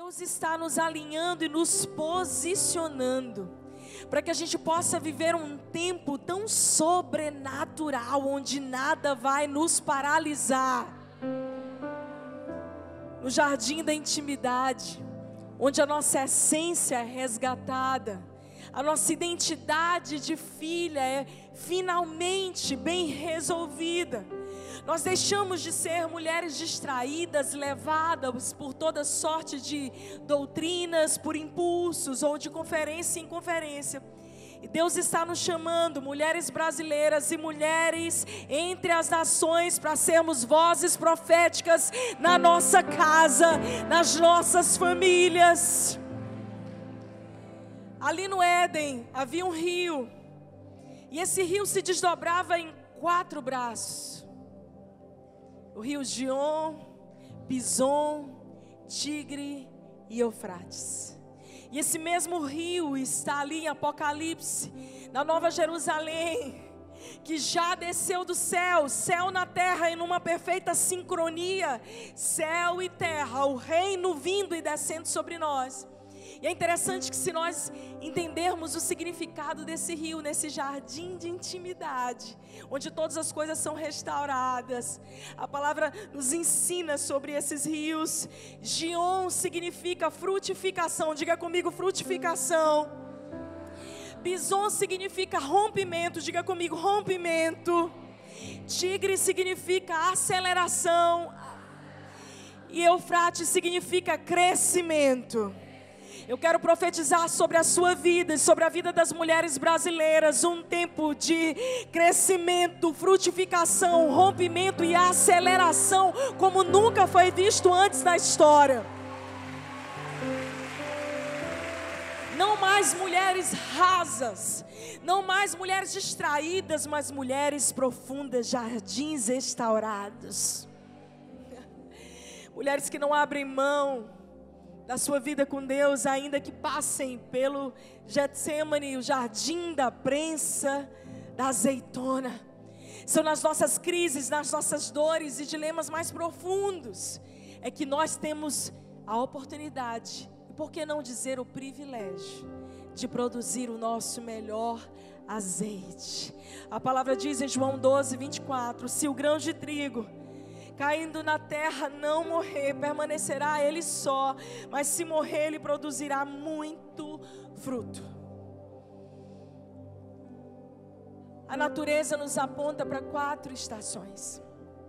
Deus está nos alinhando e nos posicionando para que a gente possa viver um tempo tão sobrenatural, onde nada vai nos paralisar. No jardim da intimidade, onde a nossa essência é resgatada, a nossa identidade de filha é finalmente bem resolvida. Nós deixamos de ser mulheres distraídas, levadas por toda sorte de doutrinas, por impulsos ou de conferência em conferência. E Deus está nos chamando, mulheres brasileiras e mulheres entre as nações, para sermos vozes proféticas na nossa casa, nas nossas famílias. Ali no Éden havia um rio, e esse rio se desdobrava em 4 braços. O rio Gion, Pison, Tigre e Eufrates. E esse mesmo rio está ali em Apocalipse, na Nova Jerusalém, que já desceu do céu, céu na terra, em uma perfeita sincronia, céu e terra, o reino vindo e descendo sobre nós. E é interessante que, se nós entendermos o significado desse rio, nesse jardim de intimidade, onde todas as coisas são restauradas, a palavra nos ensina sobre esses rios. Gion significa frutificação, diga comigo, frutificação. Pison significa rompimento, diga comigo, rompimento. Tigre significa aceleração, e Eufrates significa crescimento. Eu quero profetizar sobre a sua vida e sobre a vida das mulheres brasileiras um tempo de crescimento, frutificação, rompimento e aceleração como nunca foi visto antes na história. Não mais mulheres rasas, não mais mulheres distraídas, mas mulheres profundas, jardins restaurados. Mulheres que não abrem mão da sua vida com Deus, ainda que passem pelo Getsemane, o jardim da prensa, da azeitona. São nas nossas crises, nas nossas dores e dilemas mais profundos, é que nós temos a oportunidade, e por que não dizer o privilégio, de produzir o nosso melhor azeite. A palavra diz em João 12, 24, se o grão de trigo caindo na terra não morrer, permanecerá ele só, mas se morrer, ele produzirá muito fruto. A natureza nos aponta para 4 estações.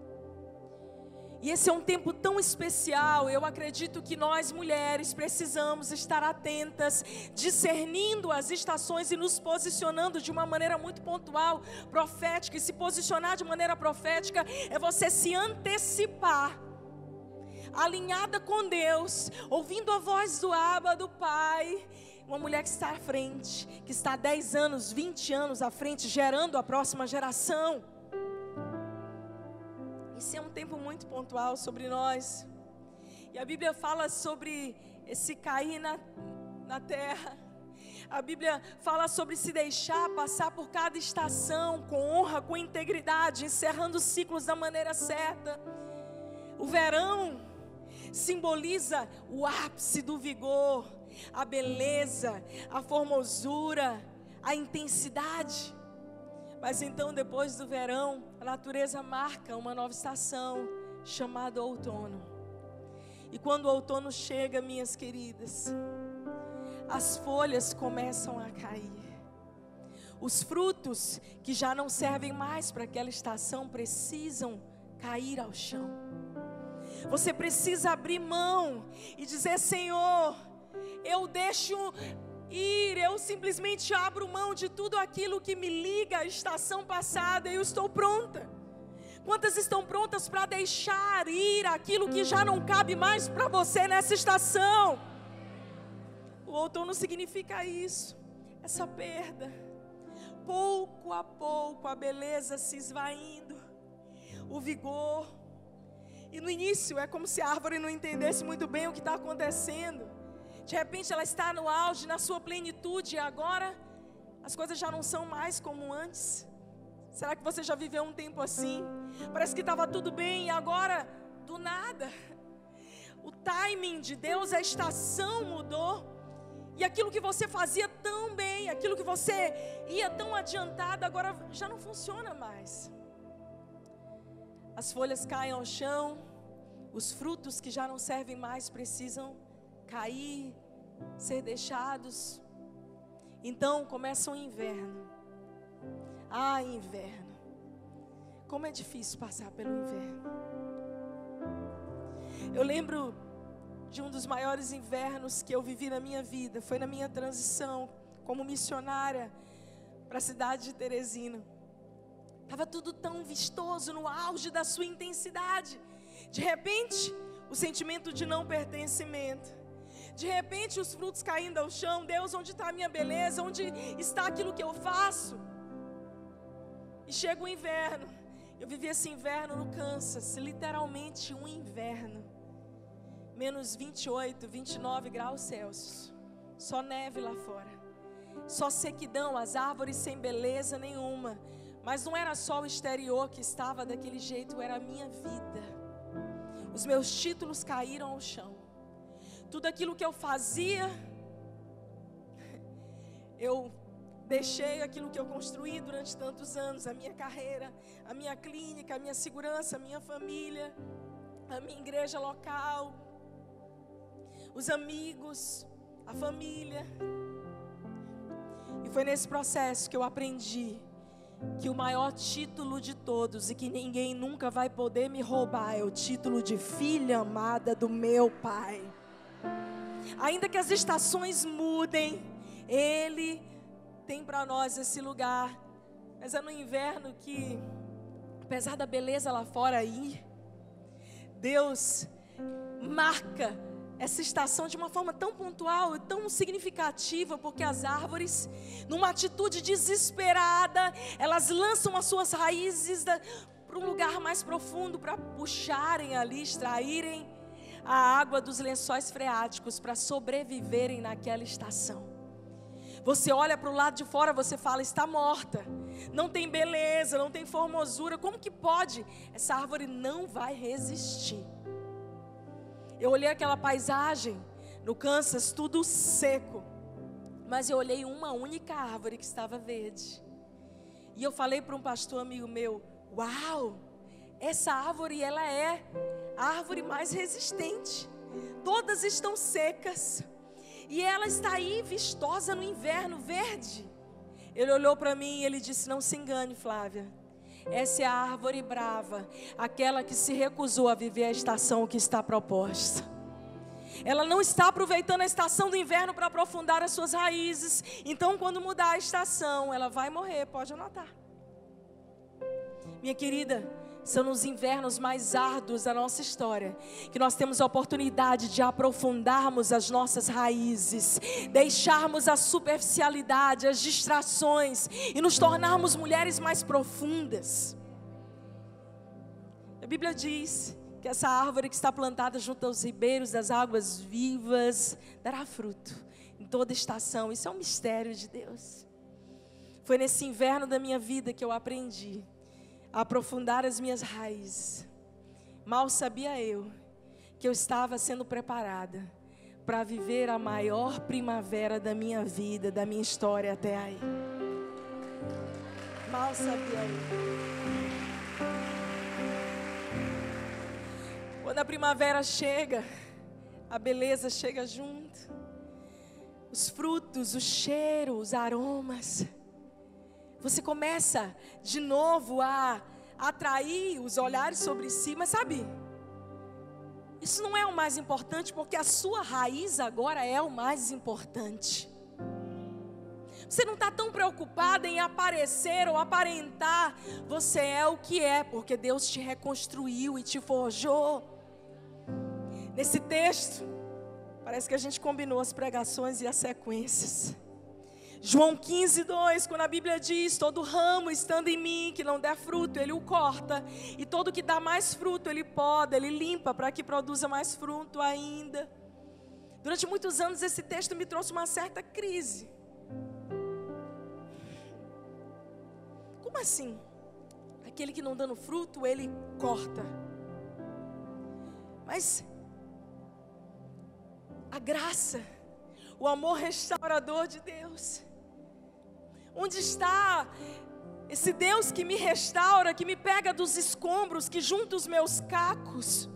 E esse é um tempo tão especial. Eu acredito que nós mulheres precisamos estar atentas, discernindo as estações e nos posicionando de uma maneira muito pontual, profética. E se posicionar de maneira profética é você se antecipar, alinhada com Deus, ouvindo a voz do Abba, do Pai. Uma mulher que está à frente, que está 10 anos, 20 anos à frente, gerando a próxima geração. Esse é um tempo muito pontual sobre nós. E a Bíblia fala sobre esse cair na terra. A Bíblia fala sobre se deixar passar por cada estação com honra, com integridade, encerrando os ciclos da maneira certa. O verão simboliza o ápice do vigor, a beleza, a formosura, a intensidade. Mas então, depois do verão, a natureza marca uma nova estação, chamada outono. E quando o outono chega, minhas queridas, as folhas começam a cair. Os frutos que já não servem mais para aquela estação precisam cair ao chão. Você precisa abrir mão e dizer: Senhor, eu deixo ir, eu simplesmente abro mão de tudo aquilo que me liga à estação passada. Eu estou pronta. Quantas estão prontas para deixar ir aquilo que já não cabe mais para você nessa estação? O outono significa isso, essa perda. Pouco a pouco a beleza se esvaindo, o vigor. E no início é como se a árvore não entendesse muito bem o que está acontecendo. De repente ela está no auge, na sua plenitude, e agora as coisas já não são mais como antes. Será que você já viveu um tempo assim? Parece que estava tudo bem e agora, do nada, o timing de Deus, a estação mudou. E aquilo que você fazia tão bem, aquilo que você ia tão adiantado, agora já não funciona mais. As folhas caem ao chão, os frutos que já não servem mais precisam cair, ser deixados. Então começa o inverno. Ah, inverno. Como é difícil passar pelo inverno. Eu lembro de um dos maiores invernos que eu vivi na minha vida. Foi na minha transição como missionária para a cidade de Teresina. Estava tudo tão vistoso, no auge da sua intensidade. De repente, o sentimento de não pertencimento. De repente, os frutos caindo ao chão. Deus, onde está a minha beleza? Onde está aquilo que eu faço? E chega o inverno. Eu vivi esse inverno no Kansas, literalmente um inverno. Menos 28, 29 graus Celsius. Só neve lá fora. Só sequidão, as árvores sem beleza nenhuma. Mas não era só o exterior que estava daquele jeito, era a minha vida. Os meus títulos caíram ao chão. Tudo aquilo que eu fazia, eu deixei aquilo que eu construí durante tantos anos. A minha carreira, a minha clínica, a minha segurança, a minha família, a minha igreja local, os amigos, a família. E foi nesse processo que eu aprendi que o maior título de todos e que ninguém nunca vai poder me roubar é o título de filha amada do meu Pai. Ainda que as estações mudem, Ele tem para nós esse lugar. Mas é no inverno que, apesar da beleza lá fora aí, Deus marca essa estação de uma forma tão pontual e tão significativa, porque as árvores, numa atitude desesperada, elas lançam as suas raízes para um lugar mais profundo, para puxarem ali, extraírem a água dos lençóis freáticos, para sobreviverem naquela estação. Você olha para o lado de fora, você fala, está morta, não tem beleza, não tem formosura, como que pode? Essa árvore não vai resistir. Eu olhei aquela paisagem no Kansas, tudo seco, mas eu olhei uma única árvore que estava verde. E eu falei para um pastor amigo meu, uau, essa árvore, ela é a árvore mais resistente. Todas estão secas e ela está aí vistosa no inverno, verde. Ele olhou para mim e ele disse, não se engane, Flávia. Essa é a árvore brava, aquela que se recusou a viver a estação que está proposta. Ela não está aproveitando a estação do inverno para aprofundar as suas raízes. Então, quando mudar a estação, ela vai morrer, pode anotar. Minha querida, são nos invernos mais árduos da nossa história que nós temos a oportunidade de aprofundarmos as nossas raízes, deixarmos a superficialidade, as distrações e nos tornarmos mulheres mais profundas. A Bíblia diz que essa árvore que está plantada junto aos ribeiros das águas vivas dará fruto em toda estação. Isso é um mistério de Deus. Foi nesse inverno da minha vida que eu aprendi a aprofundar as minhas raízes. Mal sabia eu que eu estava sendo preparada para viver a maior primavera da minha vida, da minha história até aí. Mal sabia eu. Quando a primavera chega, a beleza chega junto. Os frutos, o cheiro, os aromas. Você começa de novo a atrair os olhares sobre si. Mas sabe, isso não é o mais importante, porque a sua raiz agora é o mais importante. Você não está tão preocupada em aparecer ou aparentar. Você é o que é, porque Deus te reconstruiu e te forjou. Nesse texto, parece que a gente combinou as pregações e as sequências. João 15:2, quando a Bíblia diz, todo ramo estando em mim, que não der fruto, Ele o corta. E todo que dá mais fruto, Ele poda, Ele limpa, para que produza mais fruto ainda. Durante muitos anos, esse texto me trouxe uma certa crise. Como assim? Aquele que não dando fruto, Ele corta. Mas a graça, o amor restaurador de Deus? Onde está esse Deus que me restaura, que me pega dos escombros, que junta os meus cacos?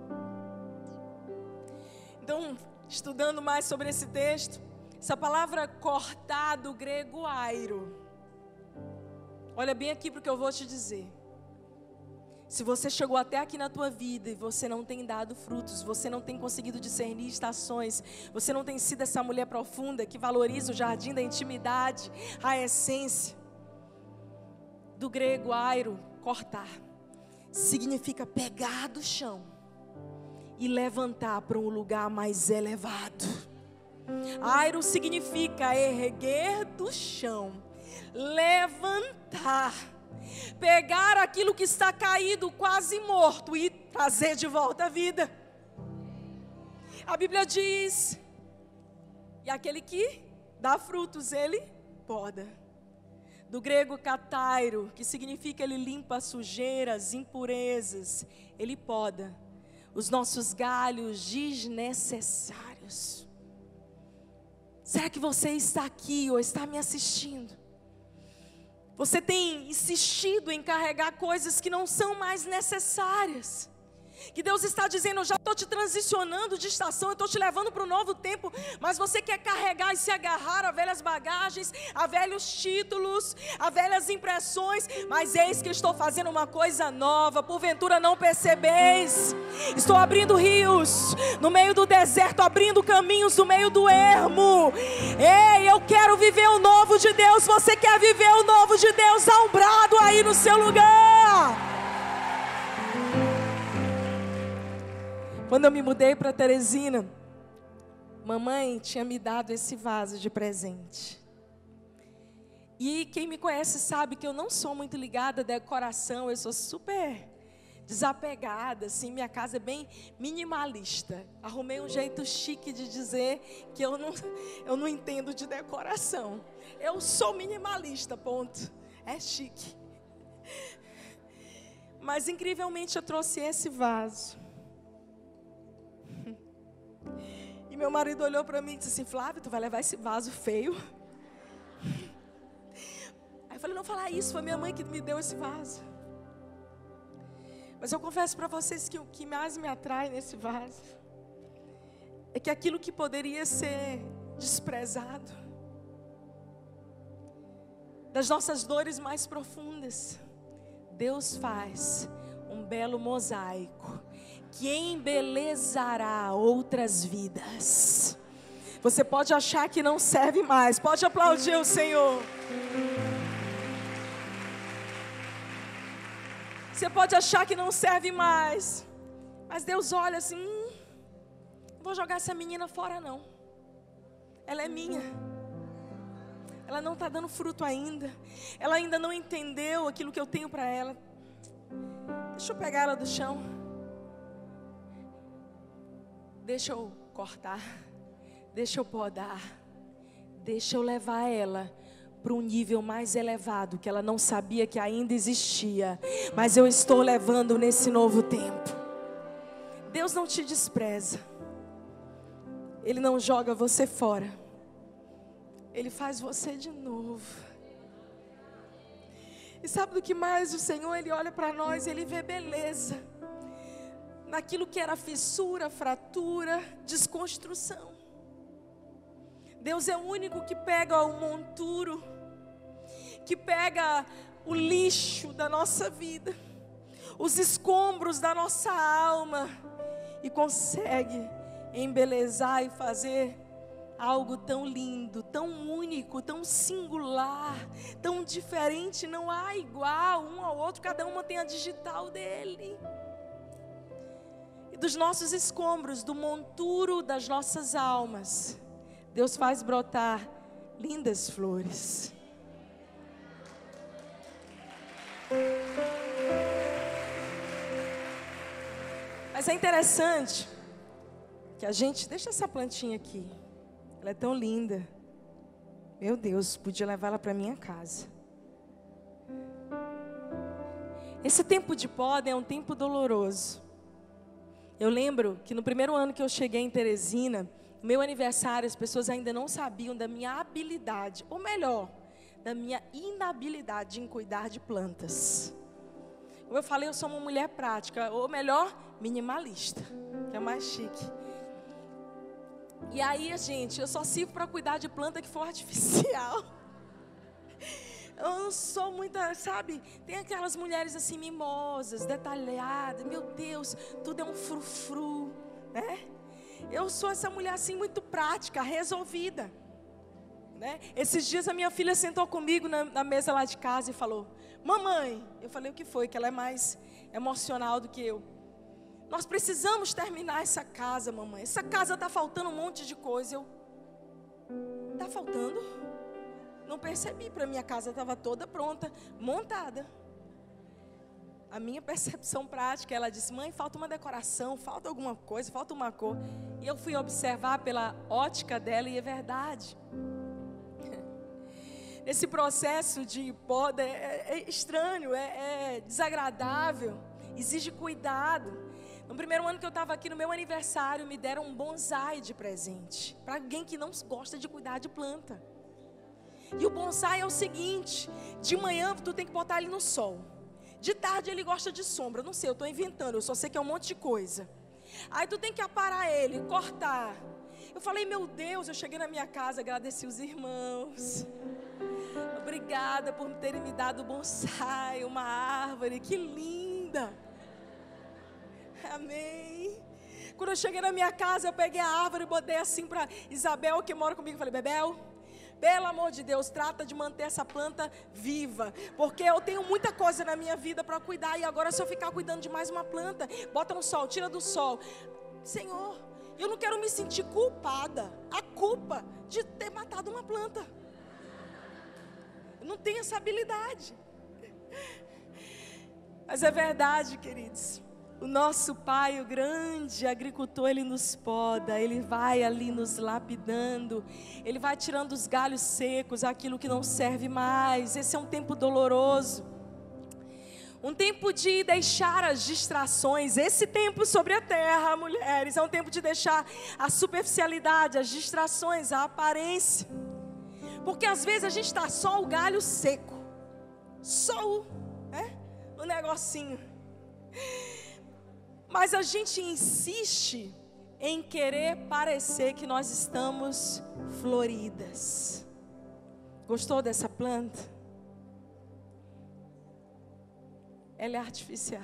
Então, estudando mais sobre esse texto, essa palavra cortar do grego airo, olha bem aqui para o que eu vou te dizer. Se você chegou até aqui na tua vida e você não tem dado frutos, você não tem conseguido discernir estações, você não tem sido essa mulher profunda que valoriza o jardim da intimidade, a essência, do grego airo, cortar, significa pegar do chão e levantar para um lugar mais elevado. Airo significa erguer do chão, levantar, pegar aquilo que está caído, quase morto, e trazer de volta à vida. A Bíblia diz: e aquele que dá frutos, ele poda. Do grego katairo, que significa ele limpa sujeiras, impurezas, ele poda os nossos galhos desnecessários. Será que você está aqui ou está me assistindo? Você tem insistido em carregar coisas que não são mais necessárias, que Deus está dizendo: eu já estou te transicionando de estação, eu estou te levando para um novo tempo, mas você quer carregar e se agarrar a velhas bagagens, a velhos títulos, a velhas impressões. Mas eis que estou fazendo uma coisa nova, porventura não percebeis? Estou abrindo rios no meio do deserto, abrindo caminhos no meio do ermo. Ei, eu quero viver o novo de Deus. Você quer viver o novo de Deus? Dá um brado aí no seu lugar. Quando eu me mudei para Teresina, mamãe tinha me dado esse vaso de presente. E quem me conhece sabe que eu não sou muito ligada à decoração, eu sou super desapegada, assim, minha casa é bem minimalista. Arrumei um jeito chique de dizer que eu não entendo de decoração. Eu sou minimalista, ponto. É chique. Mas incrivelmente eu trouxe esse vaso. E meu marido olhou para mim e disse assim: Flávia, tu vai levar esse vaso feio? Aí eu falei: não falar isso, foi minha mãe que me deu esse vaso. Mas eu confesso para vocês que o que mais me atrai nesse vaso é que aquilo que poderia ser desprezado, das nossas dores mais profundas, Deus faz um belo mosaico que embelezará outras vidas. Você pode achar que não serve mais, pode aplaudir o Senhor. Você pode achar que não serve mais, mas Deus olha assim: não vou jogar essa menina fora não. Ela é minha. Ela não está dando fruto ainda. Ela ainda não entendeu aquilo que eu tenho para ela. Deixa eu pegar ela do chão. Deixa eu cortar. Deixa eu podar. Deixa eu levar ela para um nível mais elevado, que ela não sabia que ainda existia, mas eu estou levando nesse novo tempo. Deus não te despreza. Ele não joga você fora. Ele faz você de novo. E sabe do que mais? O Senhor, Ele olha para nós e Ele vê beleza naquilo que era fissura, fratura, desconstrução. Deus é o único que pega o monturo, que pega o lixo da nossa vida, os escombros da nossa alma, e consegue embelezar e fazer algo tão lindo, tão único, tão singular, tão diferente. Não há igual um ao outro, cada uma tem a digital dele. E dos nossos escombros, do monturo das nossas almas, Deus faz brotar lindas flores. Mas é interessante que a gente, deixa essa plantinha aqui, ela é tão linda. Meu Deus, podia levar ela para minha casa. Esse tempo de poda é um tempo doloroso. Eu lembro que no primeiro ano que eu cheguei em Teresina, No meu aniversário, as pessoas ainda não sabiam da minha habilidade, ou melhor, da minha inabilidade em cuidar de plantas. Como eu falei, eu sou uma mulher prática, ou melhor, minimalista, que é mais chique. E aí, gente, eu só sirvo para cuidar de planta que for artificial. Eu não sou muita, sabe? Tem aquelas mulheres assim, mimosas, detalhadas. Meu Deus, tudo é um frufru, né? Eu sou essa mulher assim, muito prática, resolvida, né? Esses dias a minha filha sentou comigo na mesa lá de casa e falou: mamãe, eu falei: o que foi? Que ela é mais emocional do que eu. Nós precisamos terminar essa casa, mamãe. Essa casa está faltando um monte de coisa. Está faltando? Não percebi, para minha casa estava toda pronta, montada. A minha percepção prática, ela disse: mãe, falta uma decoração, falta alguma coisa, falta uma cor. E eu fui observar pela ótica dela e é verdade. Esse processo de poda é estranho, é desagradável, exige cuidado. No primeiro ano que eu estava aqui, no meu aniversário, me deram um bonsai de presente. Para alguém que não gosta de cuidar de planta. E o bonsai é o seguinte: de manhã tu tem que botar ele no sol. De tarde ele gosta de sombra. Não sei, eu estou inventando, eu só sei que é um monte de coisa. Aí tu tem que aparar ele, cortar. Eu falei: meu Deus, eu cheguei na minha casa, agradeci os irmãos. Obrigada por terem me dado bonsai, uma árvore, que linda. Amém. Quando eu cheguei na minha casa, eu peguei a árvore e botei assim para Isabel, que mora comigo. Eu falei: Bebel, pelo amor de Deus, trata de manter essa planta viva, porque eu tenho muita coisa na minha vida para cuidar, e agora se eu ficar cuidando de mais uma planta, bota no sol, tira do sol. Senhor, eu não quero me sentir culpada, a culpa de ter matado uma planta. Eu não tenho essa habilidade. Mas é verdade, queridos. O nosso Pai, o grande agricultor, Ele nos poda, Ele vai ali nos lapidando, Ele vai tirando os galhos secos, aquilo que não serve mais. Esse é um tempo doloroso, um tempo de deixar as distrações. Esse tempo sobre a terra, mulheres, é um tempo de deixar a superficialidade, as distrações, a aparência. Porque às vezes a gente está só o galho seco, só o negocinho. Mas a gente insiste em querer parecer que nós estamos floridas. Gostou dessa planta? Ela é artificial.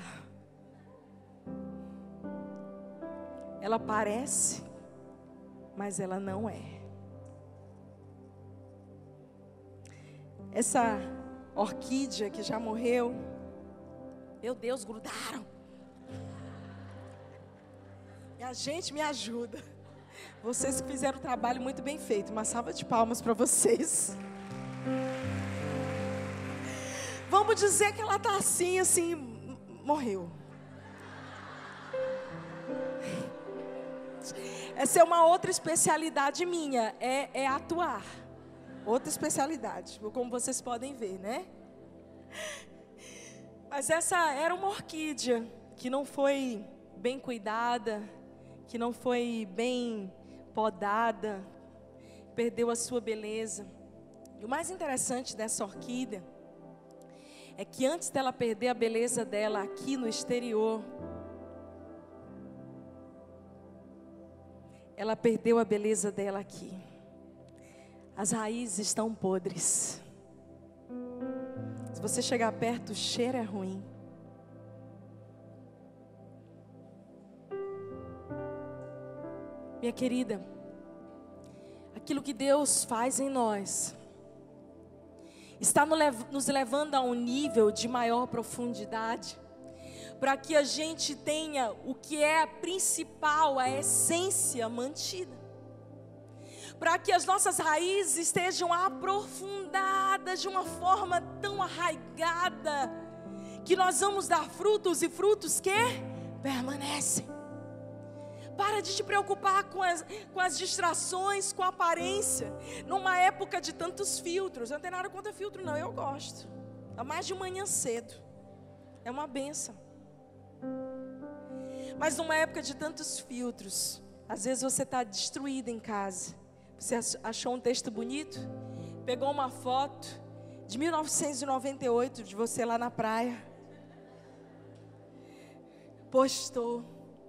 Ela parece, mas ela não é. Essa orquídea que já morreu, meu Deus, grudaram. A gente me ajuda. Vocês que fizeram o trabalho muito bem feito. Uma salva de palmas para vocês. Vamos dizer que ela está assim, morreu. Essa é uma outra especialidade minha, é atuar. Outra especialidade, como vocês podem ver, né? Mas essa era uma orquídea que não foi bem cuidada, que não foi bem podada, perdeu a sua beleza. E o mais interessante dessa orquídea é que antes dela perder a beleza dela aqui no exterior, ela perdeu a beleza dela aqui. As raízes estão podres. Se você chegar perto, o cheiro é ruim. Minha querida, aquilo que Deus faz em nós está nos levando a um nível de maior profundidade, para que a gente tenha o que é a principal, a essência mantida, para que as nossas raízes estejam aprofundadas de uma forma tão arraigada, que nós vamos dar frutos e frutos que permanecem. Para de te preocupar com as distrações, com a aparência. Numa época de tantos filtros. Eu não tenho nada contra filtro, não. Eu gosto. Ainda mais de manhã cedo. É uma bênção. Mas numa época de tantos filtros, Às vezes você está destruído em casa. Você achou um texto bonito? Pegou uma foto de 1998 de você lá na praia. Postou.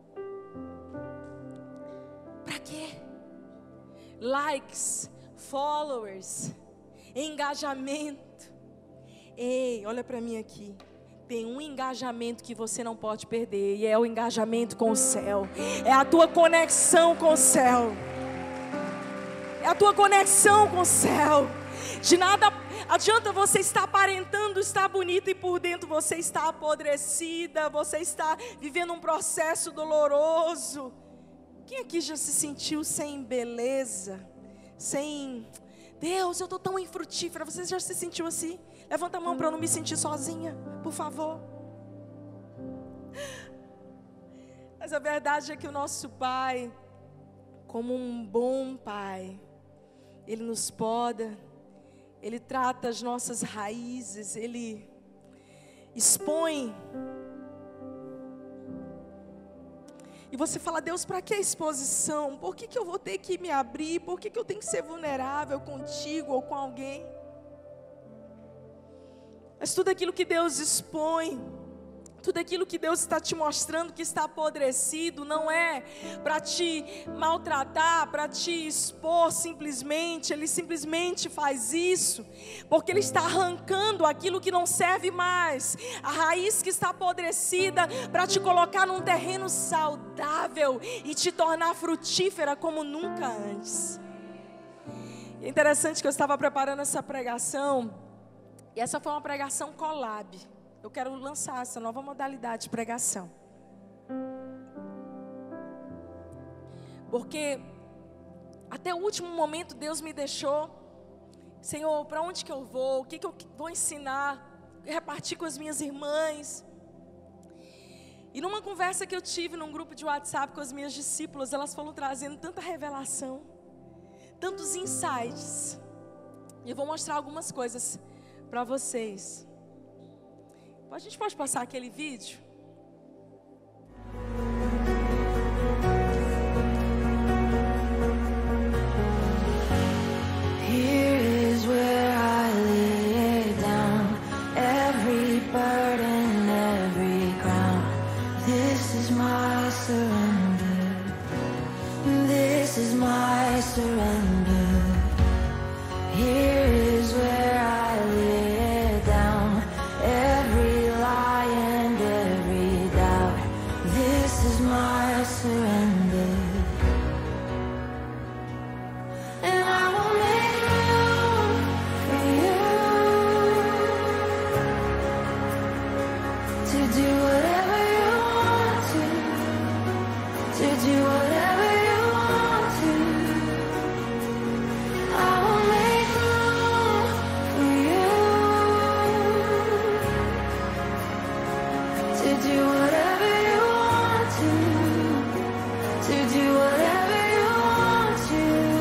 Para quê? Likes, followers, engajamento. Ei, olha para mim aqui. Tem um engajamento que você não pode perder, e é o engajamento com o céu. É a tua conexão com o céu. É a tua conexão com o céu. De nada adianta você estar aparentando estar bonita e por dentro você está apodrecida, você está vivendo um processo doloroso. Quem aqui já se sentiu sem beleza? Sem... Deus, eu estou tão infrutífera. Você já se sentiu assim? Levanta a mão para eu não me sentir sozinha, por favor. Mas a verdade é que o nosso Pai, como um bom Pai, Ele nos poda, Ele trata as nossas raízes, Ele expõe. E você fala: Deus, para que a exposição? Por que eu vou ter que me abrir? Por que eu tenho que ser vulnerável contigo ou com alguém? Mas tudo aquilo que Deus expõe, tudo aquilo que Deus está te mostrando que está apodrecido, não é para te maltratar, para te expor simplesmente. Ele simplesmente faz isso porque Ele está arrancando aquilo que não serve mais, a raiz que está apodrecida, para te colocar num terreno saudável e te tornar frutífera como nunca antes. É interessante que eu estava preparando essa pregação, e essa foi uma pregação collab. Eu quero lançar essa nova modalidade de pregação. Porque até o último momento Deus me deixou: Senhor, para onde que eu vou? O que eu vou ensinar? Repartir com as minhas irmãs. E numa conversa que eu tive num grupo de WhatsApp com as minhas discípulas, elas foram trazendo tanta revelação, tantos insights. E eu vou mostrar algumas coisas para vocês. A gente pode passar aquele vídeo? Here is where I lay down every burden, every crown. This is my surrender. This is my surrender. Here is where I lay down every lie and every doubt. This is my surrender. And I will make room for you to do whatever you want to do whatever you want to. I will make room for you to do whatever you want to do whatever you want to.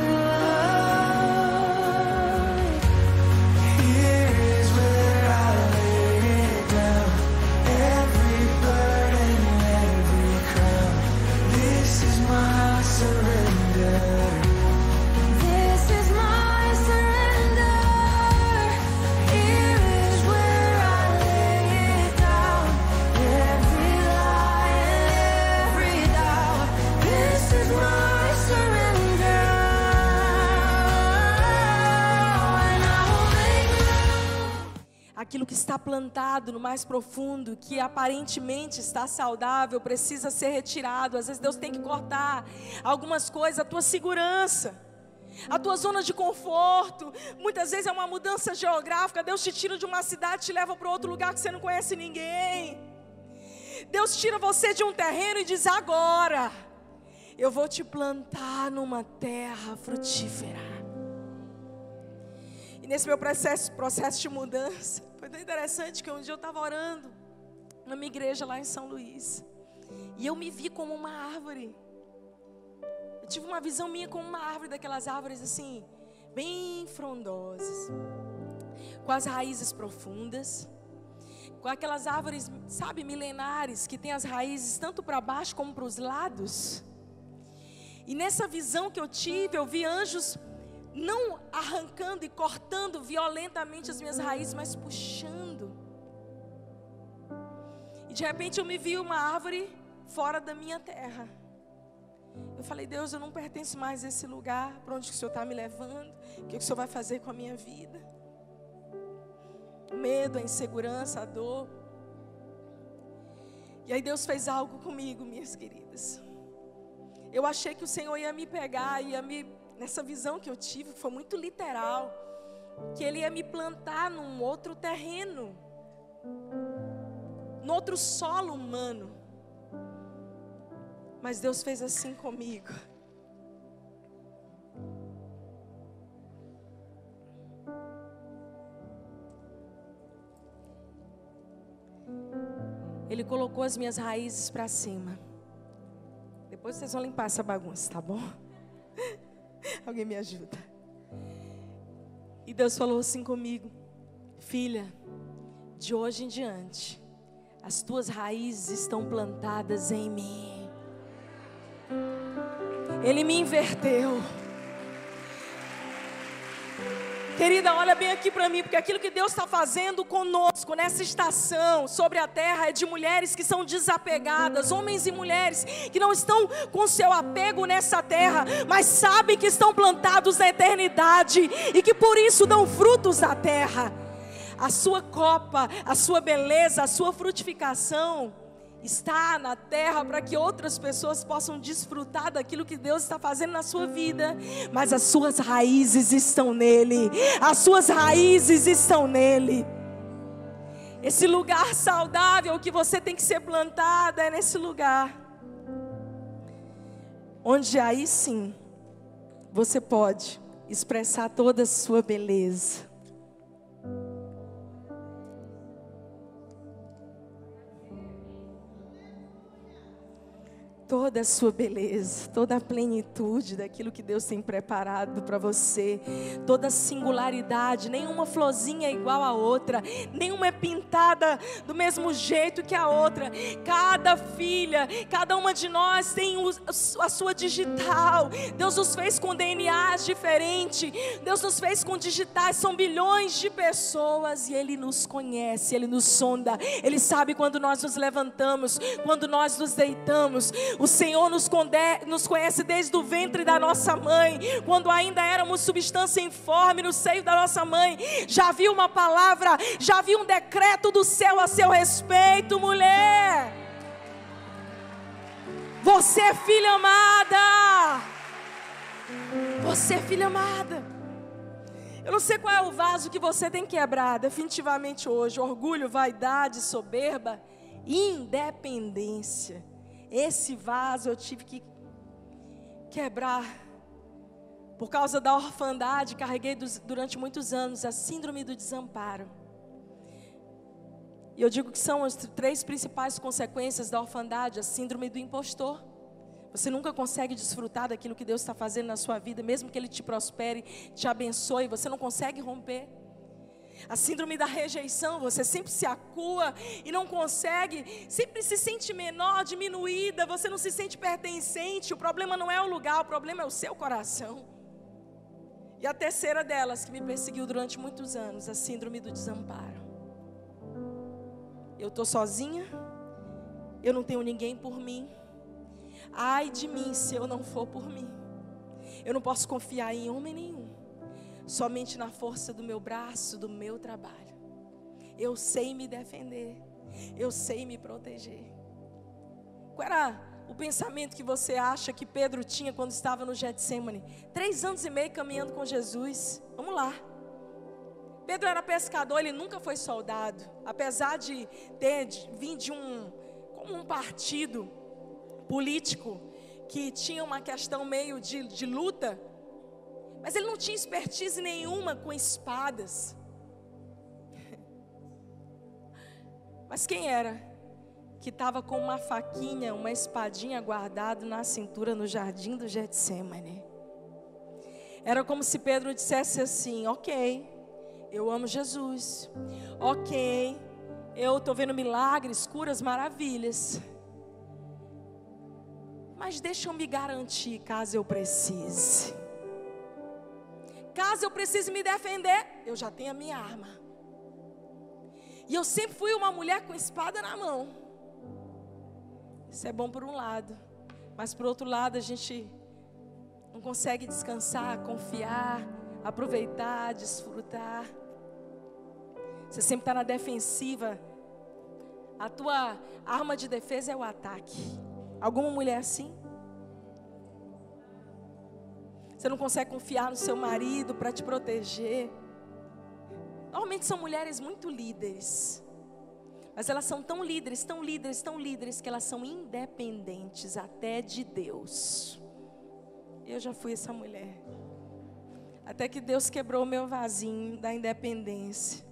Here is where I lay it down, every burden, every crown. This is my surrender. This is my surrender. Here is where I lay it down, every lie and every doubt. This is my surrender. And I will make room. Aquilo que está plantado no mais profundo, que aparentemente está saudável, precisa ser retirado. Às vezes Deus tem que cortar algumas coisas, a tua segurança, a tua zona de conforto. Muitas vezes é uma mudança geográfica. Deus te tira de uma cidade e te leva para outro lugar que você não conhece ninguém. Deus tira você de um terreno e diz: agora eu vou te plantar numa terra frutífera. E nesse meu processo de mudança, foi tão interessante que um dia eu estava orando na minha igreja lá em São Luís, e eu me vi como uma árvore. Eu tive uma visão minha como uma árvore, daquelas árvores assim, bem frondosas, com as raízes profundas, com aquelas árvores, sabe, milenares, que tem as raízes tanto para baixo como para os lados. E nessa visão que eu tive, eu vi anjos não arrancando e cortando violentamente as minhas raízes, mas puxando. E de repente eu me vi uma árvore fora da minha terra. Eu falei: Deus, eu não pertenço mais a esse lugar. Para onde que o Senhor está me levando? O que o Senhor vai fazer com a minha vida? O medo, a insegurança, a dor. E aí Deus fez algo comigo, minhas queridas. Eu achei que o Senhor ia me pegar, nessa visão que eu tive, foi muito literal, que Ele ia me plantar num outro terreno, num outro solo humano. Mas Deus fez assim comigo. Ele colocou as minhas raízes para cima. Depois vocês vão limpar essa bagunça, tá bom? Alguém me ajuda. E Deus falou assim comigo: filha, de hoje em diante, as tuas raízes estão plantadas em mim. Ele me inverteu. Querida, olha bem aqui para mim, porque aquilo que Deus está fazendo conosco nessa estação sobre a terra é de mulheres que são desapegadas, homens e mulheres que não estão com seu apego nessa terra, mas sabem que estão plantados na eternidade e que por isso dão frutos na terra. A sua copa, a sua beleza, a sua frutificação está na terra para que outras pessoas possam desfrutar daquilo que Deus está fazendo na sua vida. Mas as suas raízes estão nele. As suas raízes estão nele. Esse lugar saudável que você tem que ser plantada é nesse lugar, onde aí sim você pode expressar toda a sua beleza. Toda a sua beleza, toda a plenitude daquilo que Deus tem preparado para você, toda a singularidade, nenhuma florzinha é igual a outra, nenhuma é pintada do mesmo jeito que a outra. Cada filha, cada uma de nós tem a sua digital. Deus nos fez com DNAs diferentes, Deus nos fez com digitais, são bilhões de pessoas e Ele nos conhece, Ele nos sonda, Ele sabe quando nós nos levantamos, quando nós nos deitamos. O Senhor nos conhece desde o ventre da nossa mãe, quando ainda éramos substância informe no seio da nossa mãe. Já viu uma palavra, já viu um decreto do céu a seu respeito, mulher. Você é filha amada. Você é filha amada. Eu não sei qual é o vaso que você tem quebrado definitivamente hoje: orgulho, vaidade, soberba, independência. Esse vaso eu tive que quebrar. Por causa da orfandade, carreguei durante muitos anos a síndrome do desamparo. E eu digo que são as 3 principais consequências da orfandade: a síndrome do impostor. Você nunca consegue desfrutar daquilo que Deus está fazendo na sua vida, mesmo que Ele te prospere, te abençoe, você não consegue romper. A síndrome da rejeição: você sempre se acua e não consegue, sempre se sente menor, diminuída, você não se sente pertencente. O problema não é o lugar, o problema é o seu coração. E a terceira delas, que me perseguiu durante muitos anos, a síndrome do desamparo. Eu estou sozinha, eu não tenho ninguém por mim. Ai de mim se eu não for por mim. Eu não posso confiar em homem nenhum, somente na força do meu braço, do meu trabalho. Eu sei me defender, eu sei me proteger. Qual era o pensamento que você acha que Pedro tinha quando estava no Getsêmani? 3 anos e meio caminhando com Jesus. Vamos lá. Pedro era pescador, ele nunca foi soldado. Apesar de vir de um partido político que tinha uma questão meio de luta, mas ele não tinha expertise nenhuma com espadas. Mas quem era que estava com uma faquinha, uma espadinha guardado na cintura no jardim do Getsêmani? Era como se Pedro dissesse assim: ok, eu amo Jesus. Ok, eu estou vendo milagres, curas, maravilhas. Mas deixa eu me garantir, caso eu precise. Caso eu precise me defender, eu já tenho a minha arma. E eu sempre fui uma mulher com espada na mão. Isso é bom por um lado. Mas por outro lado, a gente não consegue descansar, confiar, aproveitar, desfrutar. Você sempre está na defensiva. A tua arma de defesa é o ataque. Alguma mulher assim? Você não consegue confiar no seu marido para te proteger. Normalmente são mulheres muito líderes. Mas elas são tão líderes, tão líderes, tão líderes, que elas são independentes até de Deus. Eu já fui essa mulher. Até que Deus quebrou o meu vasinho da independência.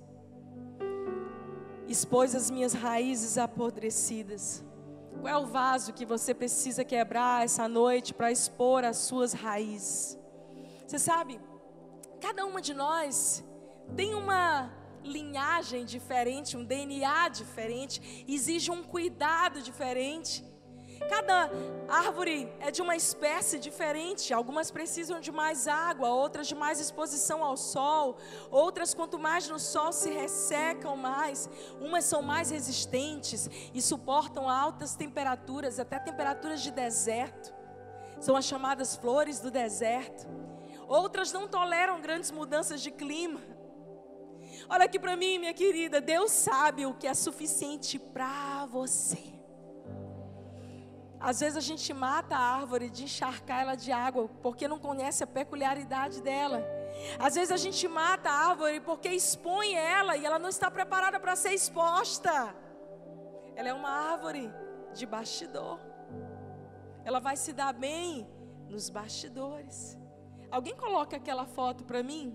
Expôs as minhas raízes apodrecidas. Qual é o vaso que você precisa quebrar essa noite para expor as suas raízes? Você sabe, cada uma de nós tem uma linhagem diferente, um DNA diferente, exige um cuidado diferente. Cada árvore é de uma espécie diferente. Algumas precisam de mais água, outras de mais exposição ao sol, outras quanto mais no sol se ressecam mais. Umas são mais resistentes e suportam altas temperaturas, até temperaturas de deserto. São as chamadas flores do deserto. Outras não toleram grandes mudanças de clima. Olha aqui para mim, minha querida, Deus sabe o que é suficiente para você. Às vezes a gente mata a árvore de encharcar ela de água, porque não conhece a peculiaridade dela. Às vezes a gente mata a árvore porque expõe ela e ela não está preparada para ser exposta. Ela é uma árvore de bastidor. Ela vai se dar bem nos bastidores. Alguém coloca aquela foto para mim?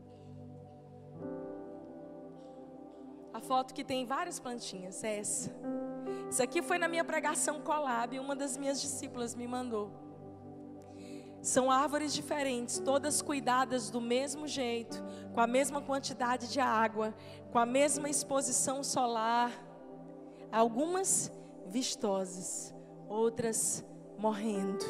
A foto que tem várias plantinhas, é essa. Isso aqui foi na minha pregação Collab, uma das minhas discípulas me mandou. São árvores diferentes, todas cuidadas do mesmo jeito, com a mesma quantidade de água, com a mesma exposição solar. Algumas vistosas, outras morrendo.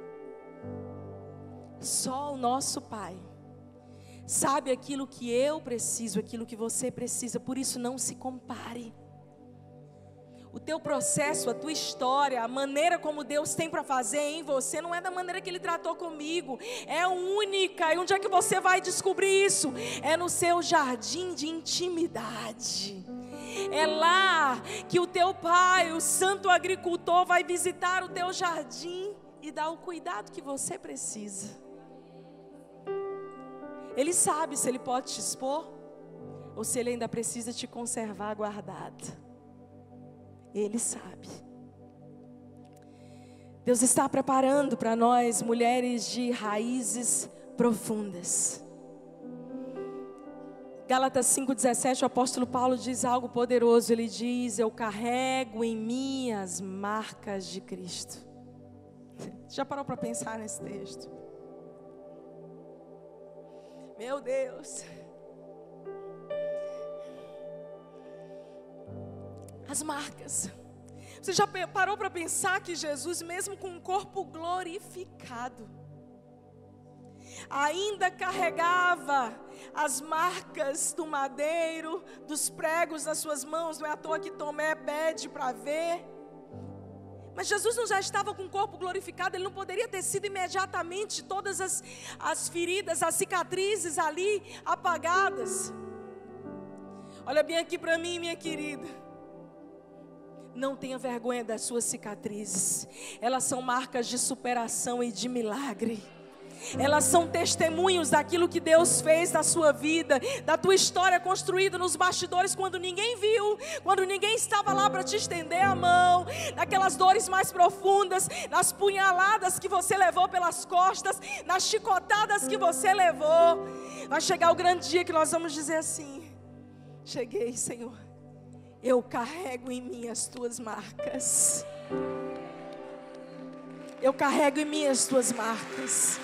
Só o nosso Pai sabe aquilo que eu preciso, aquilo que você precisa. Por isso não se compare. O teu processo, a tua história, a maneira como Deus tem para fazer em você, não é da maneira que Ele tratou comigo. É única. E onde é que você vai descobrir isso? É no seu jardim de intimidade. É lá que o teu Pai, o santo agricultor, vai visitar o teu jardim e dar o cuidado que você precisa. Ele sabe se Ele pode te expor ou se Ele ainda precisa te conservar guardado. Ele sabe. Deus está preparando para nós mulheres de raízes profundas. Gálatas 5,17, o apóstolo Paulo diz algo poderoso. Ele diz: eu carrego em mim as marcas de Cristo. Já parou para pensar nesse texto? Meu Deus. As marcas. Você já parou para pensar que Jesus, mesmo com um corpo glorificado, ainda carregava as marcas do madeiro, dos pregos nas suas mãos? Não é à toa que Tomé pede para ver. Mas Jesus não já estava com o corpo glorificado? Ele não poderia ter sido imediatamente todas as feridas, as cicatrizes ali apagadas? Olha bem aqui para mim, minha querida. Não tenha vergonha das suas cicatrizes. Elas são marcas de superação e de milagre. Elas são testemunhos daquilo que Deus fez na sua vida, da tua história construída nos bastidores, quando ninguém viu, quando ninguém estava lá para te estender a mão, naquelas dores mais profundas, nas punhaladas que você levou pelas costas, nas chicotadas que você levou. Vai chegar o grande dia que nós vamos dizer assim: cheguei, Senhor, eu carrego em mim as tuas marcas. Eu carrego em mim as tuas marcas.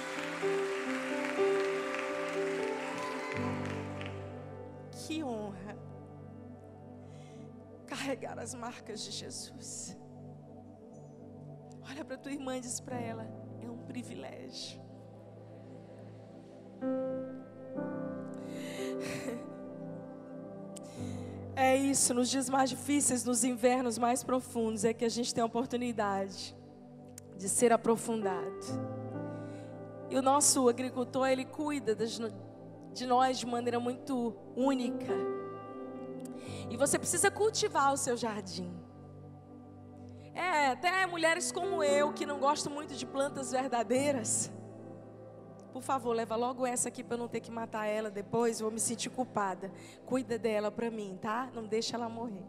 Que honra carregar as marcas de Jesus. Olha Olha para tua irmã e diz para ela: é um privilégio. É isso, nos dias mais difíceis, nos invernos mais profundos, é que a gente tem a oportunidade de ser aprofundado. E o nosso agricultor, ele cuida de nós de maneira muito única. E você precisa cultivar o seu jardim. Até mulheres como eu, que não gostam muito de plantas verdadeiras, por favor, leva logo essa aqui para eu não ter que matar ela depois, vou me sentir culpada. Cuida dela para mim, tá? Não deixa ela morrer.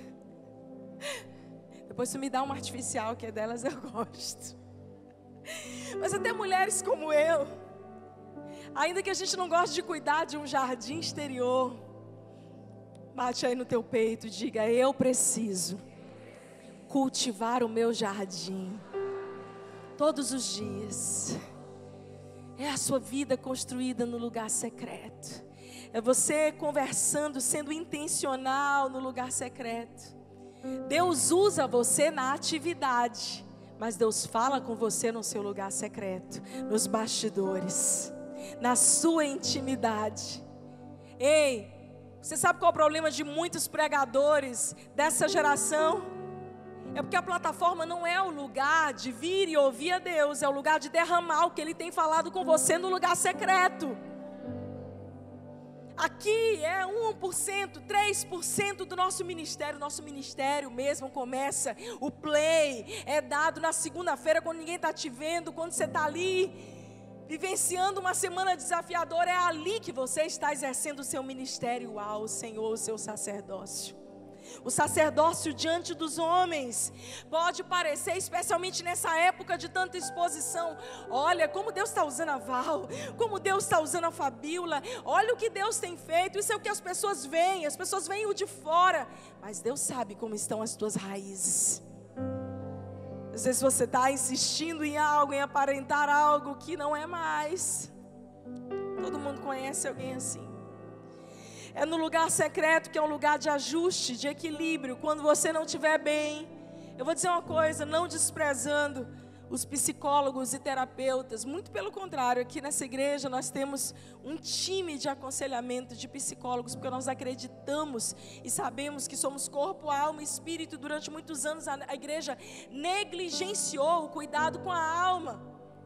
Depois você me dá uma artificial, que é delas eu gosto. Mas até mulheres como eu, ainda que a gente não goste de cuidar de um jardim exterior, bate aí no teu peito e diga: eu preciso cultivar o meu jardim todos os dias. É a sua vida construída no lugar secreto. É você conversando, sendo intencional no lugar secreto. Deus usa você na atividade, mas Deus fala com você no seu lugar secreto, nos bastidores, na sua intimidade. Ei, você sabe qual é o problema de muitos pregadores dessa geração? É porque a plataforma não é o lugar de vir e ouvir a Deus, é o lugar de derramar o que Ele tem falado com você no lugar secreto. Aqui é 1%, 3% do nosso ministério mesmo começa, o play é dado na segunda-feira quando ninguém está te vendo, quando você está ali, vivenciando uma semana desafiadora, é ali que você está exercendo o seu ministério ao Senhor, o seu sacerdócio. O sacerdócio diante dos homens pode parecer, especialmente nessa época de tanta exposição, olha como Deus está usando a Val, como Deus está usando a Fabíola, olha o que Deus tem feito. Isso é o que as pessoas veem o de fora, mas Deus sabe como estão as tuas raízes. Às vezes você está insistindo em algo, em aparentar algo que não é mais. Todo mundo conhece alguém assim. É no lugar secreto que é um lugar de ajuste, de equilíbrio. Quando você não estiver bem, eu vou dizer uma coisa, não desprezando os psicólogos e terapeutas, muito pelo contrário, aqui nessa igreja nós temos um time de aconselhamento de psicólogos, porque nós acreditamos e sabemos que somos corpo, alma e espírito. Durante muitos anos a igreja negligenciou o cuidado com a alma,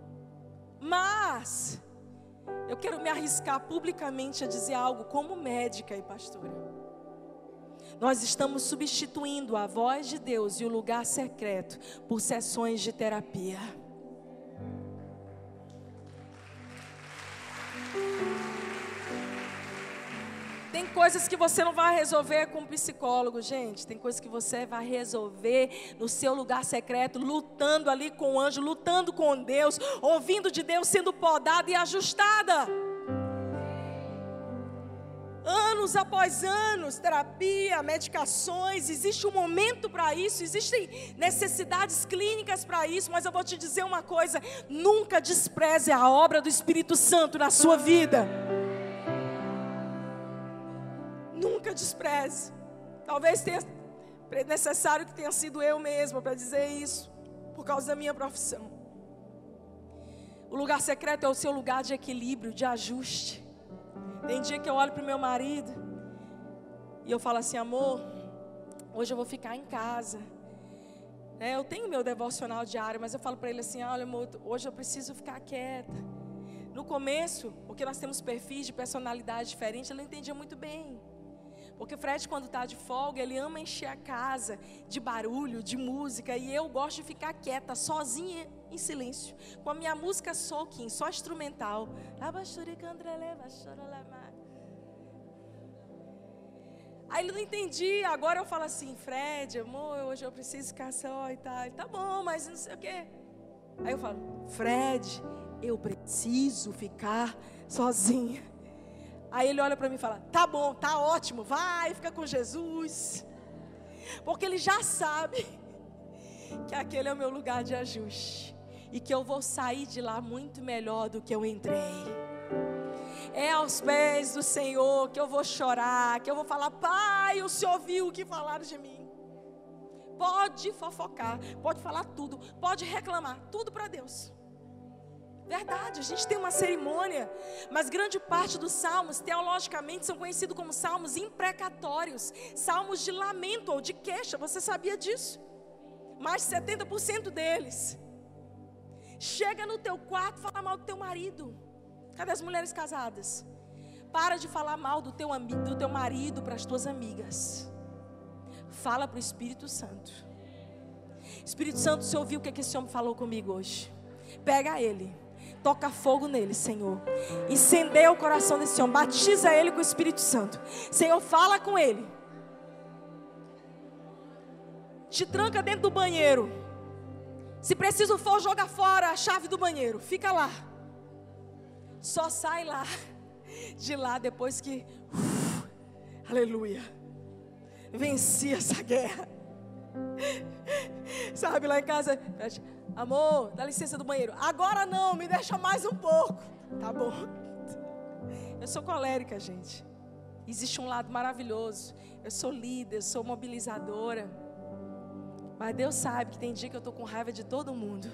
mas eu quero me arriscar publicamente a dizer algo como médica e pastora. Nós estamos substituindo a voz de Deus e o lugar secreto por sessões de terapia. Tem coisas que você não vai resolver com um psicólogo, gente. Tem coisas que você vai resolver no seu lugar secreto, lutando ali com o anjo, lutando com Deus, ouvindo de Deus, sendo podada e ajustada. Anos após anos, terapia, medicações, existe um momento para isso, existem necessidades clínicas para isso, mas eu vou te dizer uma coisa: nunca despreze a obra do Espírito Santo na sua vida. Nunca despreze. Talvez tenha necessário que tenha sido eu mesma para dizer isso, por causa da minha profissão. O lugar secreto é o seu lugar de equilíbrio, de ajuste. Tem dia que eu olho para o meu marido e eu falo assim: amor, hoje eu vou ficar em casa. Eu tenho meu devocional diário, mas eu falo para ele assim: olha amor, hoje eu preciso ficar quieta. No começo, porque nós temos perfis de personalidade diferentes, ele não entendia muito bem. Porque o Fred, quando está de folga, ele ama encher a casa de barulho, de música. E eu gosto de ficar quieta, sozinha, em silêncio, com a minha música soaking, só instrumental. Aí ele não entendia. Agora eu falo assim: Fred, amor, hoje eu preciso ficar só e tal. Tá bom, mas não sei o quê. Aí eu falo: Fred, eu preciso ficar sozinha. Aí ele olha para mim e fala: tá bom, tá ótimo, vai, fica com Jesus. Porque ele já sabe que aquele é o meu lugar de ajuste. E que eu vou sair de lá muito melhor do que eu entrei. É aos pés do Senhor que eu vou chorar, que eu vou falar: Pai, o Senhor viu o que falaram de mim. Pode fofocar, pode falar tudo, pode reclamar, tudo para Deus. Verdade, a gente tem uma cerimônia, mas grande parte dos salmos, teologicamente, são conhecidos como salmos imprecatórios, salmos de lamento ou de queixa. Você sabia disso? Mais de 70% deles. Chega no teu quarto e fala mal do teu marido. Cadê as mulheres casadas? Para de falar mal do teu marido para as tuas amigas. Fala para o Espírito Santo. Espírito Santo, você ouviu o que esse homem falou comigo hoje? Pega ele, toca fogo nele, Senhor. Incendeia o coração desse homem, batiza ele com o Espírito Santo. Senhor, fala com ele. Te tranca dentro do banheiro. Se preciso for, joga fora a chave do banheiro. Fica lá. Só sai lá, de lá depois que, aleluia, venci essa guerra. Sabe, lá em casa, amor, dá licença do banheiro. Agora não, me deixa mais um pouco. Tá bom. Eu sou colérica, gente. Existe um lado maravilhoso. Eu sou líder, eu sou mobilizadora. Mas Deus sabe que tem dia que eu estou com raiva de todo mundo.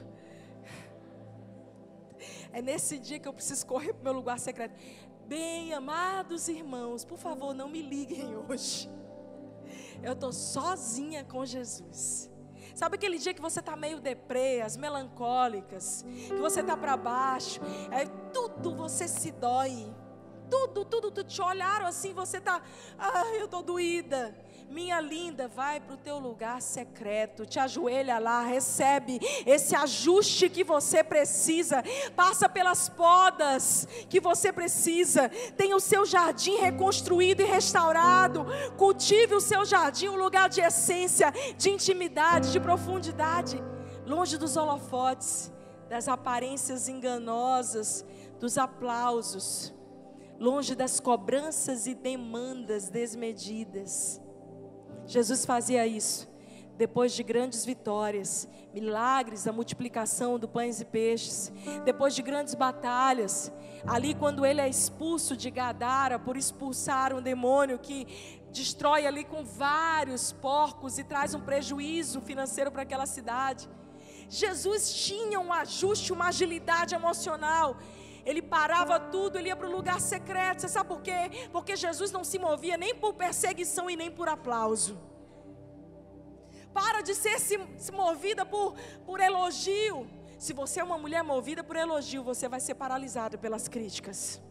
É nesse dia que eu preciso correr para o meu lugar secreto. Bem, amados irmãos, por favor, não me liguem hoje. Eu estou sozinha com Jesus. Sabe aquele dia que você está meio deprê, as melancólicas, que você está para baixo, tudo você se dói. Tudo te olharam assim, você está, eu estou doída. Minha linda, vai para o teu lugar secreto, te ajoelha lá, recebe esse ajuste que você precisa, passa pelas podas que você precisa, tenha o seu jardim reconstruído e restaurado, cultive o seu jardim, um lugar de essência, de intimidade, de profundidade, longe dos holofotes, das aparências enganosas, dos aplausos, longe das cobranças e demandas desmedidas. Jesus fazia isso, depois de grandes vitórias, milagres, a multiplicação do pães e peixes, depois de grandes batalhas, ali quando ele é expulso de Gadara, por expulsar um demônio que destrói ali com vários porcos e traz um prejuízo financeiro para aquela cidade. Jesus tinha um ajuste, uma agilidade emocional. Ele parava tudo, ele ia para o lugar secreto. Você sabe por quê? Porque Jesus não se movia nem por perseguição e nem por aplauso. Para de ser se movida por elogio. Se você é uma mulher movida por elogio, você vai ser paralisada pelas críticas.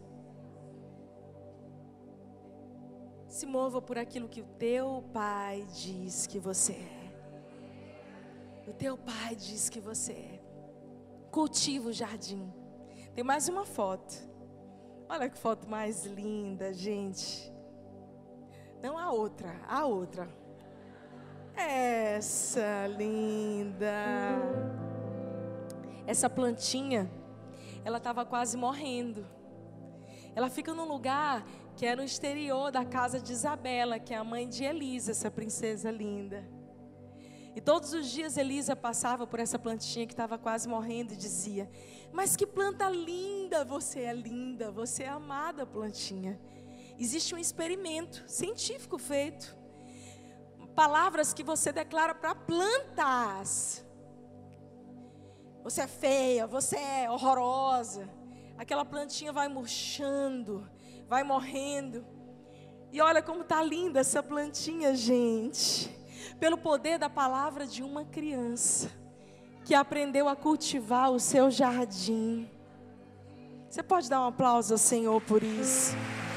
Se mova por aquilo que o teu pai diz que você é. O teu pai diz que você é. Cultiva o jardim. Tem mais uma foto. Olha que foto mais linda, gente. Não a outra, a outra. Essa linda. Essa plantinha, ela estava quase morrendo. Ela fica num lugar que é no exterior da casa de Isabela, que é a mãe de Elisa, essa princesa linda. E todos os dias Elisa passava por essa plantinha que estava quase morrendo e dizia: mas que planta linda, você é amada plantinha. Existe um experimento científico feito. Palavras que você declara para plantas. Você é feia, você é horrorosa. Aquela plantinha vai murchando, vai morrendo. E olha como está linda essa plantinha, gente. Pelo poder da palavra de uma criança que aprendeu a cultivar o seu jardim. Você pode dar um aplauso ao Senhor por isso?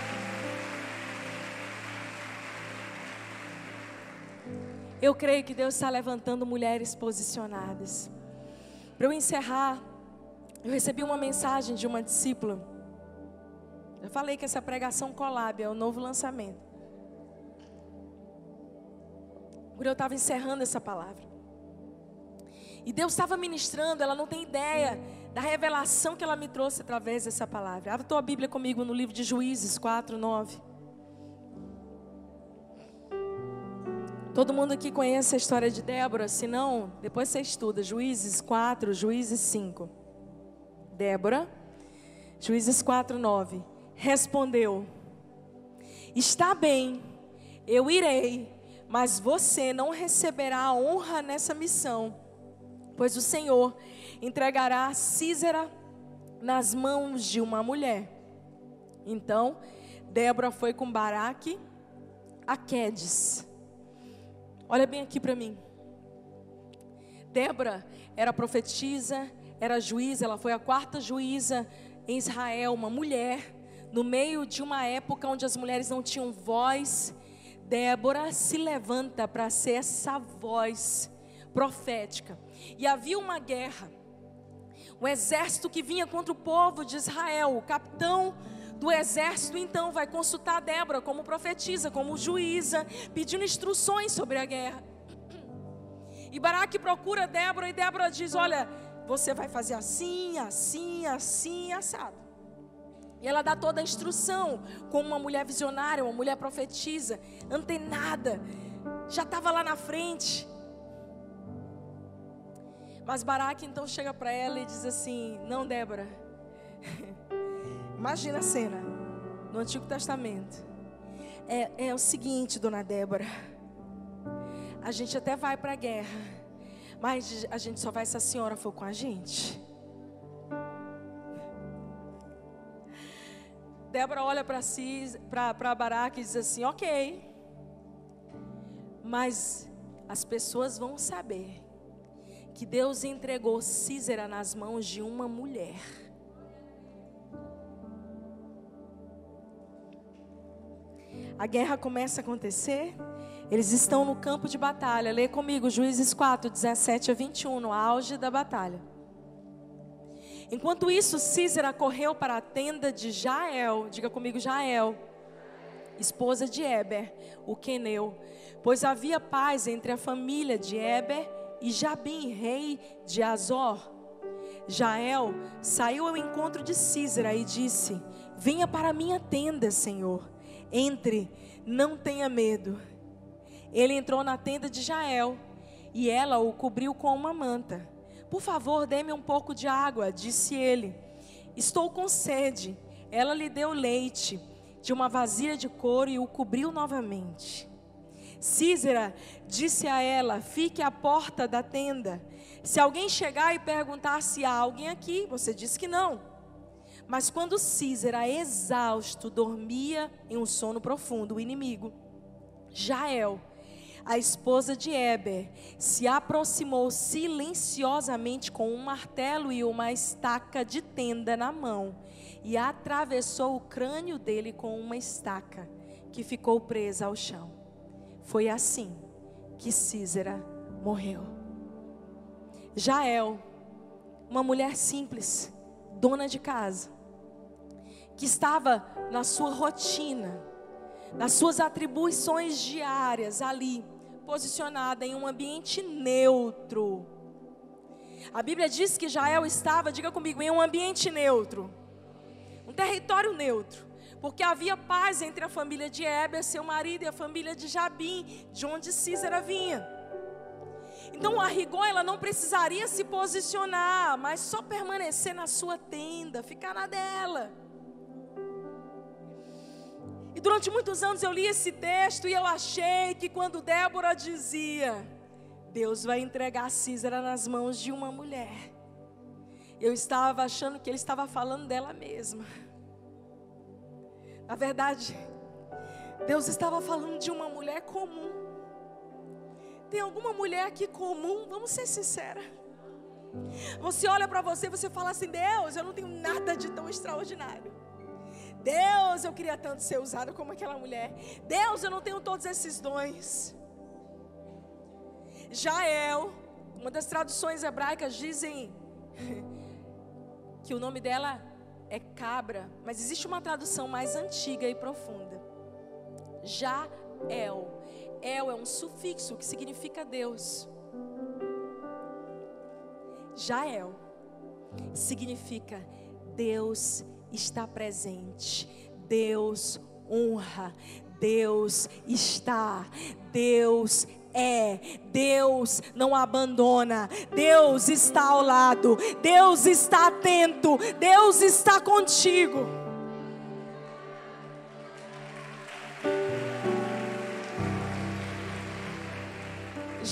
Eu creio que Deus está levantando mulheres posicionadas. Para eu encerrar, eu recebi uma mensagem de uma discípula. Eu falei que essa pregação Collab é o novo lançamento. Quando eu estava encerrando essa palavra. E Deus estava ministrando, ela não tem ideia da revelação que ela me trouxe através dessa palavra. Abra a tua Bíblia comigo no livro de Juízes 4:9. Todo mundo aqui conhece a história de Débora, se não, depois você estuda. Juízes 4, Juízes 5. Débora, Juízes 4:9. Respondeu: está bem, eu irei, mas você não receberá a honra nessa missão, pois o Senhor entregará Sísera nas mãos de uma mulher. Então, Débora foi com Baraque a Quedes. Olha bem aqui para mim. Débora era profetisa, era juíza, ela foi a 4ª juíza em Israel, uma mulher, no meio de uma época onde as mulheres não tinham voz. Débora se levanta para ser essa voz profética. E havia uma guerra, um exército que vinha contra o povo de Israel. O capitão do exército então vai consultar Débora como profetisa, como juíza, pedindo instruções sobre a guerra. E Baraque procura Débora e Débora diz: olha, você vai fazer assim, assim, assim, assado. E ela dá toda a instrução, como uma mulher visionária, uma mulher profetisa, antenada, já estava lá na frente. Mas Baraque então chega para ela e diz assim: não, Débora, imagina a cena no Antigo Testamento. É o seguinte, dona Débora, a gente até vai para a guerra, mas a gente só vai se a senhora for com a gente. Débora olha para Baraque e diz assim: ok, mas as pessoas vão saber que Deus entregou Sísera nas mãos de uma mulher. A guerra começa a acontecer. Eles estão no campo de batalha. Lê comigo Juízes 4, 17 a 21, no auge da batalha. Enquanto isso, Sísera correu para a tenda de Jael. Diga comigo, Jael, esposa de Éber, o queneu, pois havia paz entre a família de Éber e Jabim, rei de Azor. Jael saiu ao encontro de Sísera e disse: venha para a minha tenda, Senhor. Entre, não tenha medo. Ele entrou na tenda de Jael e ela o cobriu com uma manta. Por favor, dê-me um pouco de água, disse ele. Estou com sede. Ela lhe deu leite de uma vasilha de couro e o cobriu novamente. Sísera disse a ela: fique à porta da tenda. Se alguém chegar e perguntar se há alguém aqui, você diz que não. Mas quando Sísera, exausto, dormia em um sono profundo, o inimigo, Jael, a esposa de Éber, se aproximou silenciosamente com um martelo e uma estaca de tenda na mão e atravessou o crânio dele com uma estaca que ficou presa ao chão. Foi assim que Sísera morreu. Jael, uma mulher simples, dona de casa, que estava na sua rotina, nas suas atribuições diárias ali, posicionada em um ambiente neutro. A Bíblia diz que Jael estava, diga comigo, em um ambiente neutro, um território neutro, porque havia paz entre a família de Éber, seu marido, e a família de Jabim, de onde Sísera vinha. Então, a rigor, ela não precisaria se posicionar, mas só permanecer na sua tenda, ficar na dela. E durante muitos anos eu li esse texto e eu achei que quando Débora dizia: Deus vai entregar Sísera nas mãos de uma mulher, eu estava achando que ele estava falando dela mesma. Na verdade, Deus estava falando de uma mulher comum. Tem alguma mulher aqui comum? Vamos ser sinceras. Você olha para você e você fala assim: Deus, eu não tenho nada de tão extraordinário. Deus, eu queria tanto ser usado como aquela mulher. Deus, eu não tenho todos esses dons. Jael, uma das traduções hebraicas dizem que o nome dela é cabra, mas existe uma tradução mais antiga e profunda. Jael. El é um sufixo que significa Deus. Jael significa Deus está presente, Deus honra, Deus está, Deus é, Deus não abandona, Deus está ao lado, Deus está atento, Deus está contigo.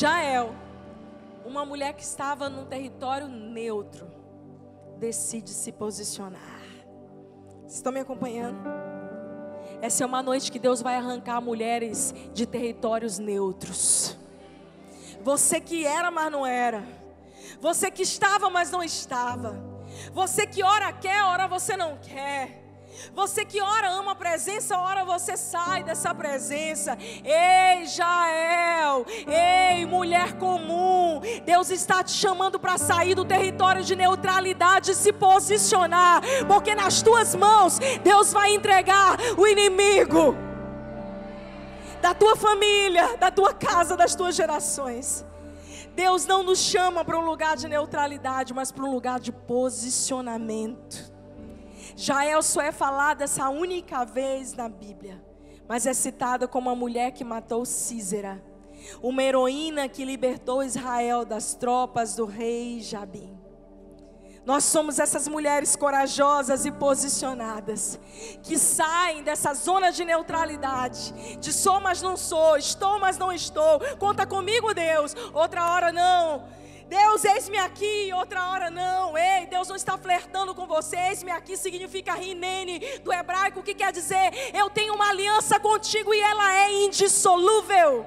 Jael, uma mulher que estava num território neutro, decide se posicionar. Vocês estão me acompanhando? Essa é uma noite que Deus vai arrancar mulheres de territórios neutros. Você que era, mas não era. Você que estava, mas não estava. Você que ora quer, ora você não quer. Você que ora ama a presença, ora você sai dessa presença. Ei, Jael, ei, mulher comum, Deus está te chamando para sair do território de neutralidade e se posicionar, porque nas tuas mãos Deus vai entregar o inimigo da tua família, da tua casa, das tuas gerações. Deus não nos chama para um lugar de neutralidade, mas para um lugar de posicionamento. Jael só é falada essa única vez na Bíblia, mas é citada como a mulher que matou Sísera, uma heroína que libertou Israel das tropas do rei Jabim. Nós somos essas mulheres corajosas e posicionadas, que saem dessa zona de neutralidade, de sou mas não sou, estou mas não estou, conta comigo Deus, outra hora não. Deus, eis-me aqui, outra hora não. Ei, Deus não está flertando com você. Eis-me aqui significa rinene do hebraico, que quer dizer, eu tenho uma aliança contigo e ela é indissolúvel.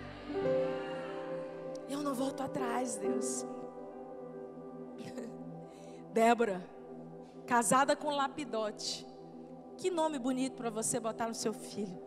Eu não volto atrás, Deus. Débora, casada com Lapidote. Que nome bonito para você botar no seu filho.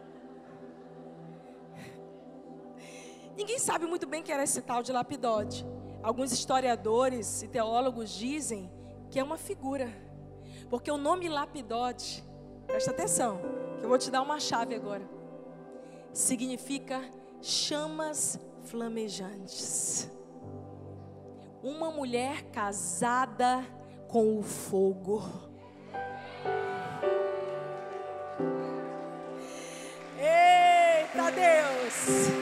Ninguém sabe muito bem quem era esse tal de Lapidote. Alguns historiadores e teólogos dizem que é uma figura, porque o nome Lapidote, presta atenção, que eu vou te dar uma chave agora, significa chamas flamejantes. Uma mulher casada com o fogo. Eita Deus!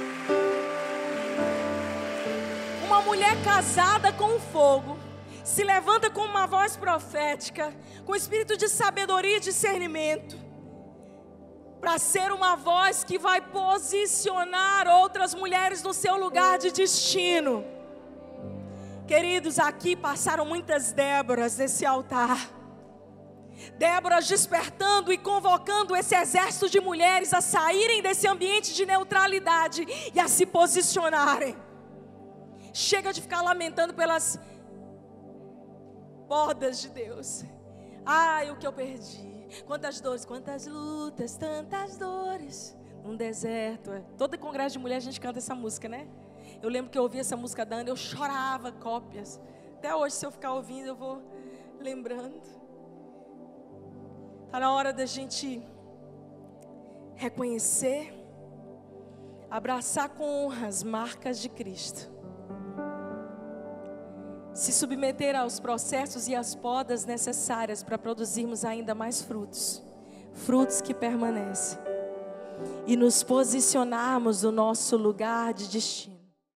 Uma mulher casada com o fogo, se levanta com uma voz profética, com espírito de sabedoria e discernimento, para ser uma voz que vai posicionar outras mulheres no seu lugar de destino. Queridos, aqui passaram muitas Déboras nesse altar. Déboras despertando e convocando esse exército de mulheres a saírem desse ambiente de neutralidade e a se posicionarem. Chega de ficar lamentando pelas bordas de Deus. Ai, o que eu perdi. Quantas dores, quantas lutas, tantas dores num deserto. Todo congresso de mulher a gente canta essa música, né? Eu lembro que eu ouvi essa música da Ana, eu chorava cópias. Até hoje, se eu ficar ouvindo, eu vou lembrando. Está na hora da gente reconhecer, abraçar com honra as marcas de Cristo. Se submeter aos processos e às podas necessárias para produzirmos ainda mais frutos. Frutos que permanecem. E nos posicionarmos no nosso lugar de destino.